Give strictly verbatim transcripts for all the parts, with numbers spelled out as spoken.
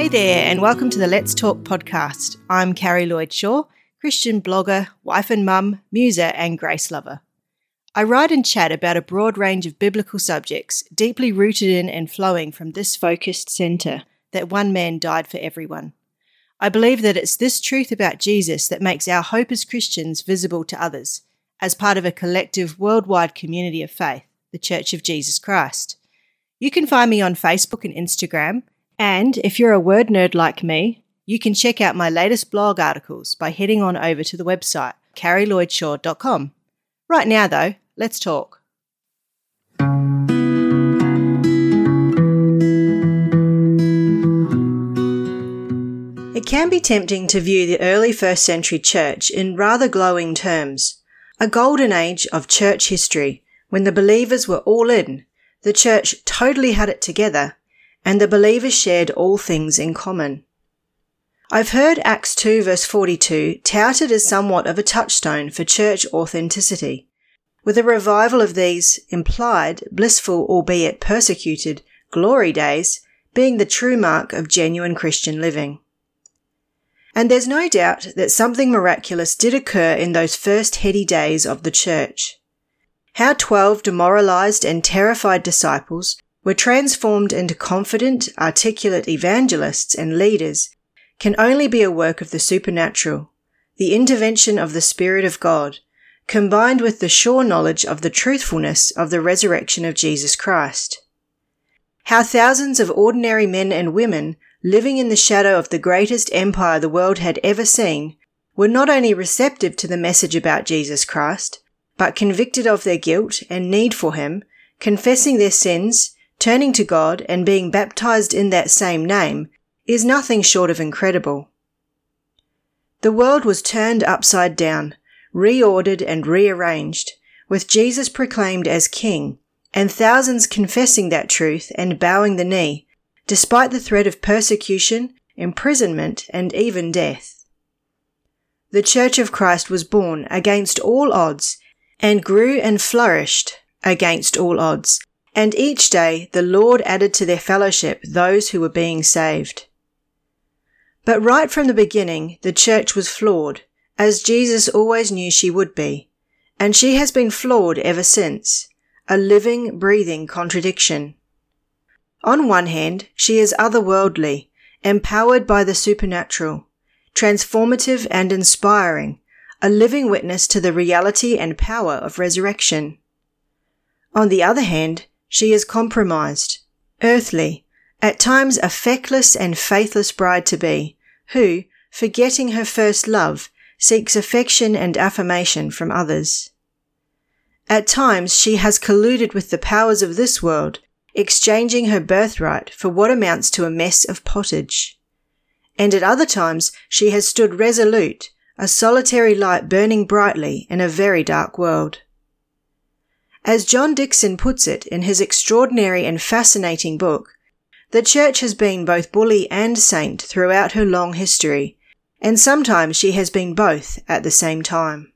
Hey there, and welcome to the Let's Talk podcast. I'm Carrie Lloyd-Shaw, Christian blogger, wife and mum, muser, and grace lover. I write and chat about a broad range of biblical subjects, deeply rooted in and flowing from this focused centre that one man died for everyone. I believe that it's this truth about Jesus that makes our hope as Christians visible to others, as part of a collective worldwide community of faith, the Church of Jesus Christ. You can find me on Facebook and Instagram, and if you're a word nerd like me, you can check out my latest blog articles by heading on over to the website, carrie lloyd shaw dot com. Right now, though, let's talk. It can be tempting to view the early first century church in rather glowing terms. A golden age of church history when the believers were all in, the church totally had it together, and the believers shared all things in common. I've heard Acts two verse forty-two touted as somewhat of a touchstone for church authenticity, with a revival of these implied, blissful albeit persecuted, glory days being the true mark of genuine Christian living. And there's no doubt that something miraculous did occur in those first heady days of the church. How twelve demoralized and terrified disciples were transformed into confident, articulate evangelists and leaders can only be a work of the supernatural, the intervention of the Spirit of God, combined with the sure knowledge of the truthfulness of the resurrection of Jesus Christ. How thousands of ordinary men and women living in the shadow of the greatest empire the world had ever seen were not only receptive to the message about Jesus Christ, but convicted of their guilt and need for him, confessing their sins, turning to God and being baptized in that same name, is nothing short of incredible. The world was turned upside down, reordered and rearranged, with Jesus proclaimed as King, and thousands confessing that truth and bowing the knee, despite the threat of persecution, imprisonment, and even death. The Church of Christ was born against all odds, and grew and flourished against all odds, and each day the Lord added to their fellowship those who were being saved. But right from the beginning, the church was flawed, as Jesus always knew she would be, and she has been flawed ever since, a living, breathing contradiction. On one hand, she is otherworldly, empowered by the supernatural, transformative and inspiring, a living witness to the reality and power of resurrection. On the other hand, she is compromised, earthly, at times a feckless and faithless bride-to-be, who, forgetting her first love, seeks affection and affirmation from others. At times she has colluded with the powers of this world, exchanging her birthright for what amounts to a mess of pottage. And at other times she has stood resolute, a solitary light burning brightly in a very dark world. As John Dickson puts it in his extraordinary and fascinating book, the church has been both bully and saint throughout her long history, and sometimes she has been both at the same time.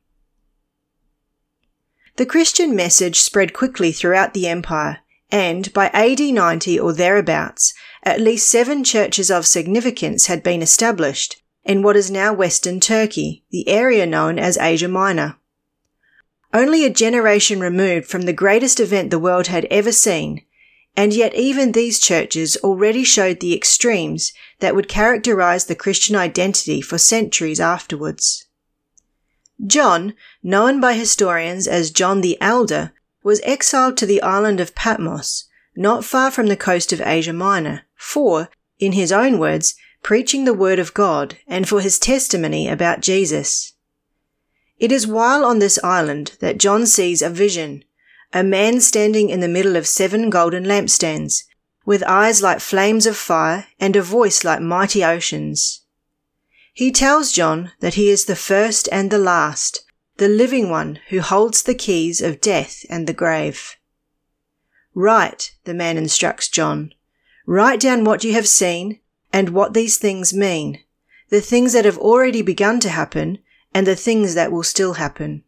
The Christian message spread quickly throughout the empire, and by A D ninety or thereabouts, at least seven churches of significance had been established in what is now Western Turkey, the area known as Asia Minor. Only a generation removed from the greatest event the world had ever seen, and yet even these churches already showed the extremes that would characterize the Christian identity for centuries afterwards. John, known by historians as John the Elder, was exiled to the island of Patmos, not far from the coast of Asia Minor, for, in his own words, preaching the word of God and for his testimony about Jesus. It is while on this island that John sees a vision, a man standing in the middle of seven golden lampstands, with eyes like flames of fire and a voice like mighty oceans. He tells John that he is the first and the last, the living one who holds the keys of death and the grave. Write, the man instructs John, write down what you have seen and what these things mean, the things that have already begun to happen and the things that will still happen.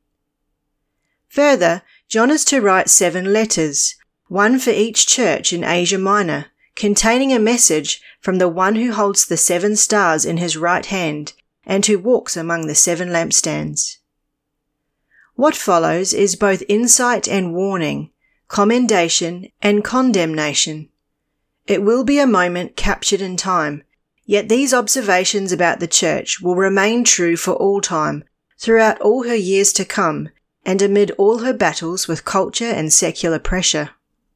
Further, John is to write seven letters, one for each church in Asia Minor, containing a message from the one who holds the seven stars in his right hand and who walks among the seven lampstands. What follows is both insight and warning, commendation and condemnation. It will be a moment captured in time, yet these observations about the church will remain true for all time, throughout all her years to come, and amid all her battles with culture and secular pressure.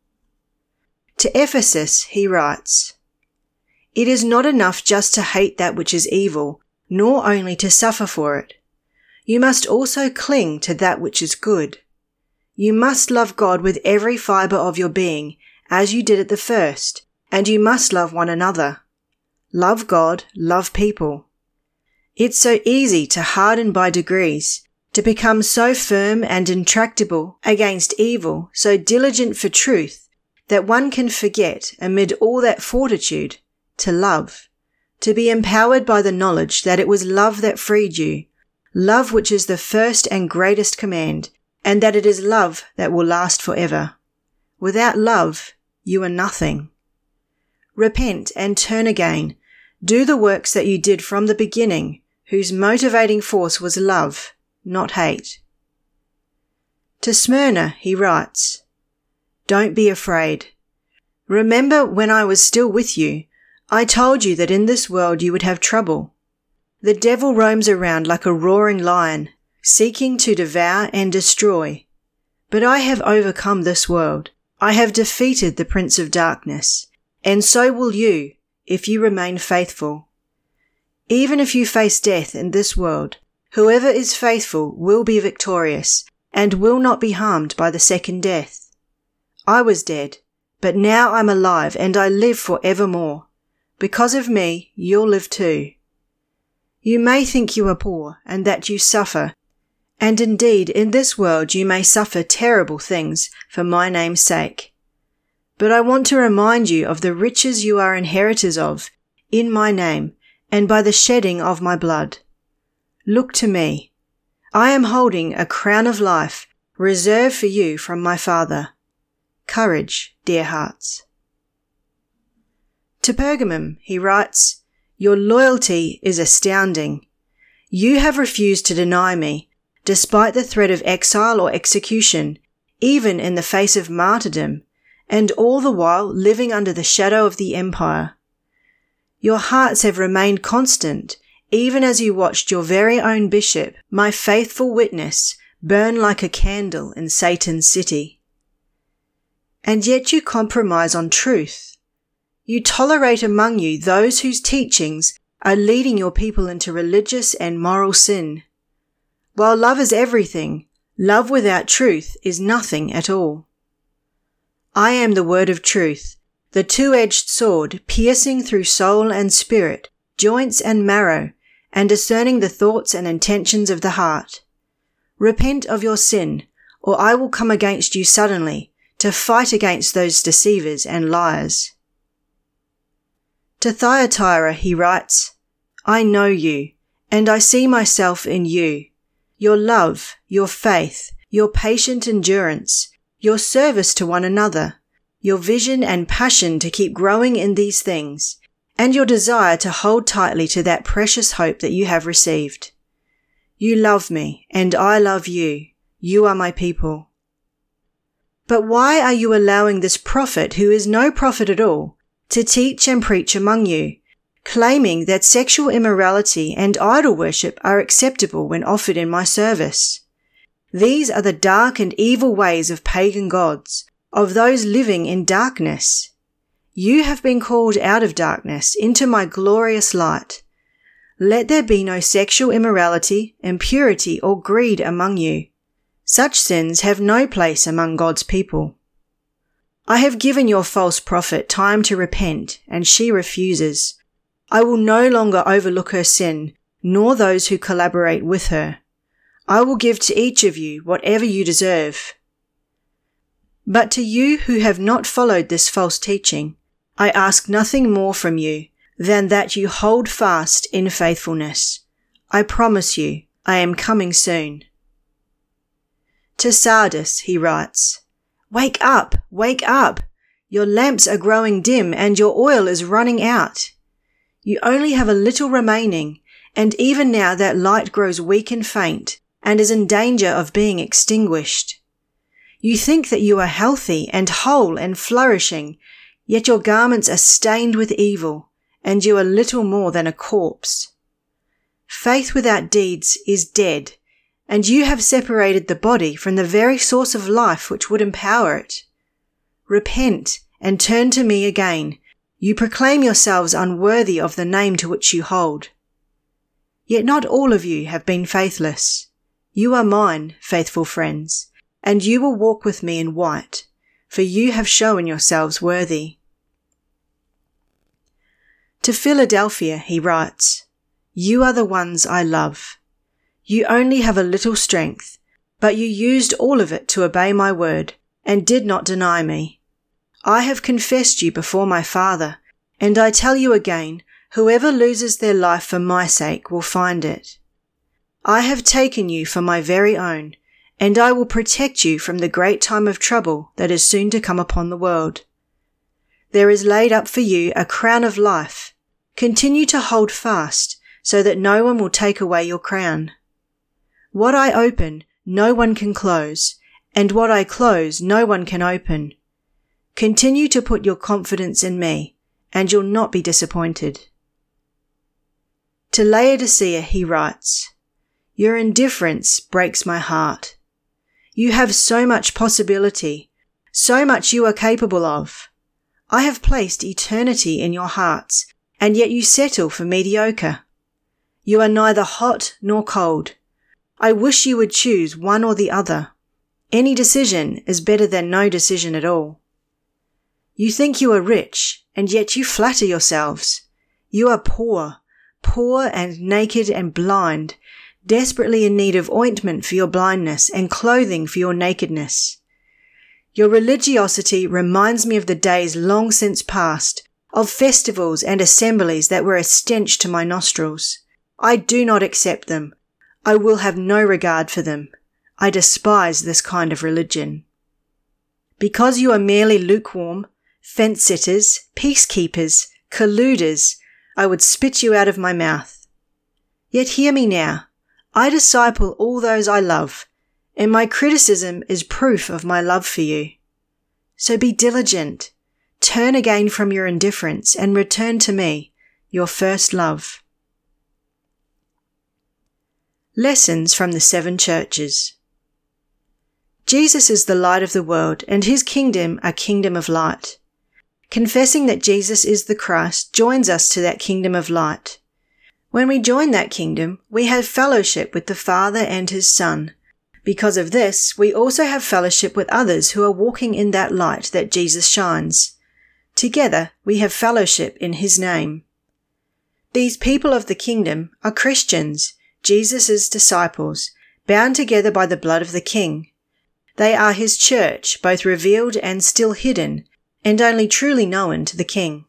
To Ephesus he writes, "It is not enough just to hate that which is evil, nor only to suffer for it. You must also cling to that which is good. You must love God with every fibre of your being, as you did at the first, and you must love one another. Love God, love people. It's so easy to harden by degrees, to become so firm and intractable against evil, so diligent for truth, that one can forget, amid all that fortitude, to love, to be empowered by the knowledge that it was love that freed you, love which is the first and greatest command, and that it is love that will last forever. Without love, you are nothing. Repent and turn again. Do the works that you did from the beginning, whose motivating force was love, not hate." To Smyrna he writes, "Don't be afraid. Remember when I was still with you, I told you that in this world you would have trouble. The devil roams around like a roaring lion, seeking to devour and destroy. But I have overcome this world. I have defeated the prince of darkness, and so will you, if you remain faithful. Even if you face death in this world, whoever is faithful will be victorious, and will not be harmed by the second death. I was dead, but now I'm alive, and I live for evermore. Because of me, you'll live too. You may think you are poor, and that you suffer, and indeed in this world you may suffer terrible things for my name's sake. But I want to remind you of the riches you are inheritors of, in my name, and by the shedding of my blood. Look to me. I am holding a crown of life reserved for you from my Father. Courage, dear hearts." To Pergamum he writes, "Your loyalty is astounding. You have refused to deny me, despite the threat of exile or execution, even in the face of martyrdom, and all the while living under the shadow of the empire. Your hearts have remained constant, even as you watched your very own bishop, my faithful witness, burn like a candle in Satan's city. And yet you compromise on truth. You tolerate among you those whose teachings are leading your people into religious and moral sin. While love is everything, love without truth is nothing at all. I am the word of truth, the two-edged sword piercing through soul and spirit, joints and marrow, and discerning the thoughts and intentions of the heart. Repent of your sin, or I will come against you suddenly to fight against those deceivers and liars." To Thyatira he writes, "I know you, and I see myself in you. Your love, your faith, your patient endurance, your service to one another, your vision and passion to keep growing in these things, and your desire to hold tightly to that precious hope that you have received. You love me, and I love you. You are my people. But why are you allowing this prophet, who is no prophet at all, to teach and preach among you, claiming that sexual immorality and idol worship are acceptable when offered in my service? These are the dark and evil ways of pagan gods, of those living in darkness. You have been called out of darkness into my glorious light. Let there be no sexual immorality, impurity, or greed among you. Such sins have no place among God's people. I have given your false prophet time to repent, and she refuses. I will no longer overlook her sin, nor those who collaborate with her. I will give to each of you whatever you deserve. But to you who have not followed this false teaching, I ask nothing more from you than that you hold fast in faithfulness. I promise you, I am coming soon." To Sardis he writes, "Wake up, wake up! Your lamps are growing dim and your oil is running out. You only have a little remaining, and even now that light grows weak and faint and is in danger of being extinguished. You think that you are healthy and whole and flourishing, yet your garments are stained with evil, and you are little more than a corpse. Faith without deeds is dead, and you have separated the body from the very source of life which would empower it. Repent and turn to me again. You proclaim yourselves unworthy of the name to which you hold. Yet not all of you have been faithless. You are mine, faithful friends, and you will walk with me in white, for you have shown yourselves worthy. To Philadelphia he writes, You are the ones I love. You only have a little strength, but you used all of it to obey my word and did not deny me. I have confessed you before my Father, and I tell you again, whoever loses their life for my sake will find it. I have taken you for my very own, and I will protect you from the great time of trouble that is soon to come upon the world. There is laid up for you a crown of life. Continue to hold fast, so that no one will take away your crown. What I open, no one can close, and what I close, no one can open. Continue to put your confidence in me, and you'll not be disappointed. To Laodicea he writes, Your indifference breaks my heart. You have so much possibility, so much you are capable of. I have placed eternity in your hearts, and yet you settle for mediocre. You are neither hot nor cold. I wish you would choose one or the other. Any decision is better than no decision at all. You think you are rich, and yet you flatter yourselves. You are poor, poor and naked and blind, desperately in need of ointment for your blindness and clothing for your nakedness. Your religiosity reminds me of the days long since past, of festivals and assemblies that were a stench to my nostrils. I do not accept them. I will have no regard for them. I despise this kind of religion. Because you are merely lukewarm, fence-sitters, peacekeepers, colluders, I would spit you out of my mouth. Yet hear me now. I disciple all those I love, and my criticism is proof of my love for you. So be diligent. Turn again from your indifference and return to me, your first love. Lessons from the Seven Churches. Jesus is the light of the world, and his kingdom a kingdom of light. Confessing that Jesus is the Christ joins us to that kingdom of light. When we join that kingdom, we have fellowship with the Father and his Son. Because of this, we also have fellowship with others who are walking in that light that Jesus shines. Together, we have fellowship in his name. These people of the kingdom are Christians, Jesus' disciples, bound together by the blood of the King. They are his church, both revealed and still hidden, and only truly known to the King.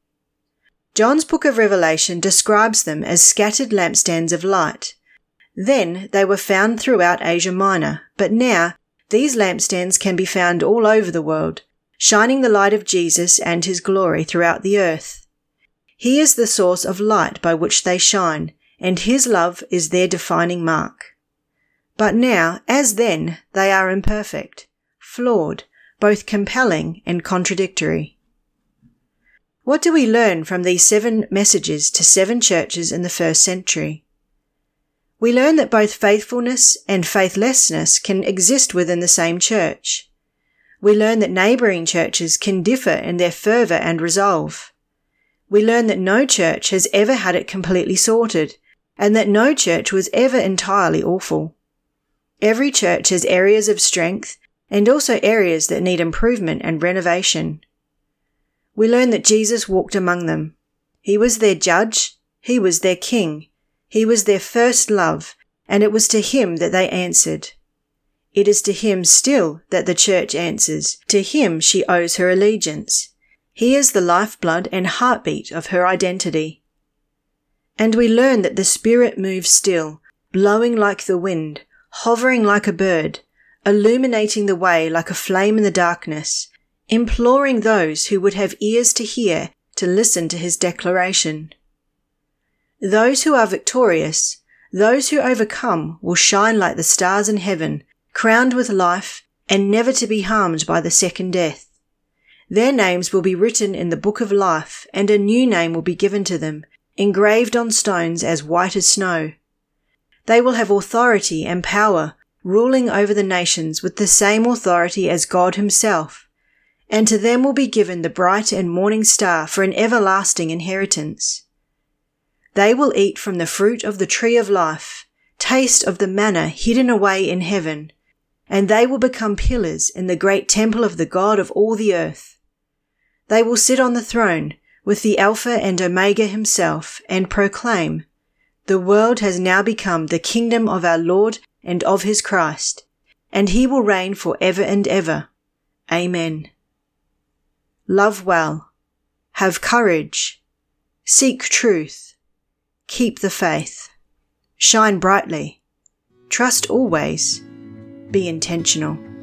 John's book of Revelation describes them as scattered lampstands of light. Then they were found throughout Asia Minor, but now these lampstands can be found all over the world, shining the light of Jesus and his glory throughout the earth. He is the source of light by which they shine, and his love is their defining mark. But now, as then, they are imperfect, flawed, both compelling and contradictory. What do we learn from these seven messages to seven churches in the first century? We learn that both faithfulness and faithlessness can exist within the same church. We learn that neighbouring churches can differ in their fervour and resolve. We learn that no church has ever had it completely sorted, and that no church was ever entirely awful. Every church has areas of strength and also areas that need improvement and renovation. We learn that Jesus walked among them. He was their judge, he was their king, he was their first love, and it was to him that they answered. It is to him still that the church answers. To him she owes her allegiance. He is the lifeblood and heartbeat of her identity. And we learn that the Spirit moves still, blowing like the wind, hovering like a bird, illuminating the way like a flame in the darkness, imploring those who would have ears to hear to listen to his declaration. Those who are victorious, those who overcome, will shine like the stars in heaven, crowned with life and never to be harmed by the second death. Their names will be written in the book of life, and a new name will be given to them, engraved on stones as white as snow. They will have authority and power, ruling over the nations with the same authority as God himself, and to them will be given the bright and morning star for an everlasting inheritance. They will eat from the fruit of the tree of life, taste of the manna hidden away in heaven, and they will become pillars in the great temple of the God of all the earth. They will sit on the throne with the Alpha and Omega himself and proclaim, "The world has now become the kingdom of our Lord and of his Christ, and he will reign for ever and ever. Amen." Love well. Have courage. Seek truth. Keep the faith. Shine brightly. Trust always. Be intentional.